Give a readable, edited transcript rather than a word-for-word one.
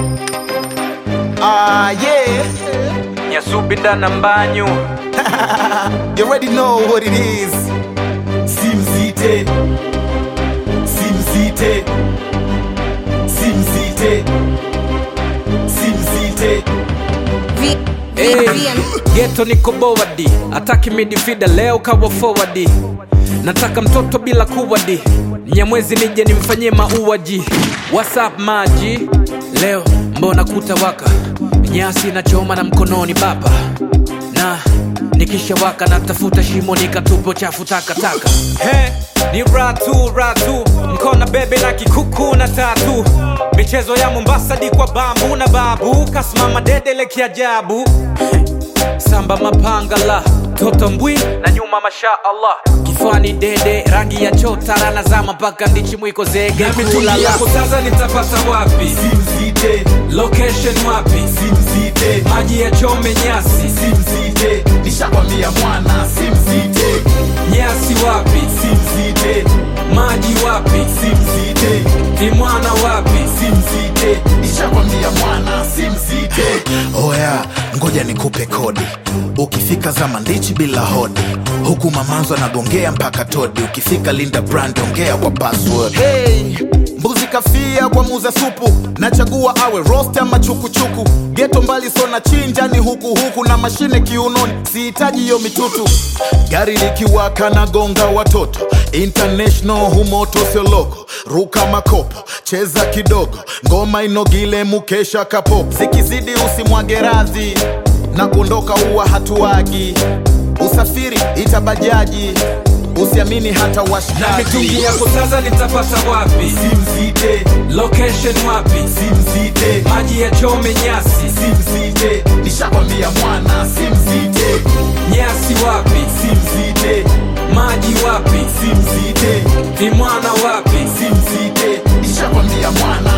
Yeah. Nyasubinda na mbanyu. You already know what it is. Simzite. Simzite. Simzite. Simzite. Ghetto niko bowadi, ataki midfielder leo kawa forward. Nataka mtoto bila kuwadi, Nyamwezi nije nimfanyie mauaji. What's up maji? Leo mbona kutawaka, nyasi na choma na mkononi baba. Na nikisha waka natafuta shimo nikatupo chafu takataka. Hey, ni ratu, mkona bebe na kikuku na tatu. Michezo ya Mombasa di kwa bambu na babu, kasimama dedele kiajabu. Samba mapangala, toto mbwi na nyuma masha Allah. Kifani dede, rangi ya chota, rana zama mpaka ndichi mwiko zege. Na mitungi yako sasa nitapata wapi? Simzite. Location wapi? Simzite. Maji ya chome nyasi. Simzite. Nishakwambia mwana. Simzite. Nyasi wapi? Simzite. Maji wapi? Simzite. Kimwana wapi? Simzite. Nishakwambia mwana. Simzite. Oya, ngoja nikupe kodi. Ukifika Zama ndichi bila hodi, huku mamanzo anagongea mpaka todi. Ukifika Linda Brand ongea kwa password. Hey, mbuzi kafia kwa muza supu, nachagua awe roast ama chukuchuku. Ghetto mbali so na chinja ni huku na mashine kiunoni, sihitaji hiyo mitutu. Gari likiwaka na gonga watoto, international humoto sio loko. Ruka makopo, cheza kidogo, ngoma inogile mukesha kapopo. Zikizidi usimwage radhi, na kuondoka huwa hatuagi. Usafiri itabajaji, usiamini hata washikaji. Na mitungi yako sasa nitapata wapi? Simzite. Location wapi? Simzite. Maji ya chome nyasi. Simzite. Nishakwambia mwana. Simzite. Nyasi wapi? Simzite. Maji wapi? Simzite. Kimwana wapi? Simzite. Nishakwambia mwana.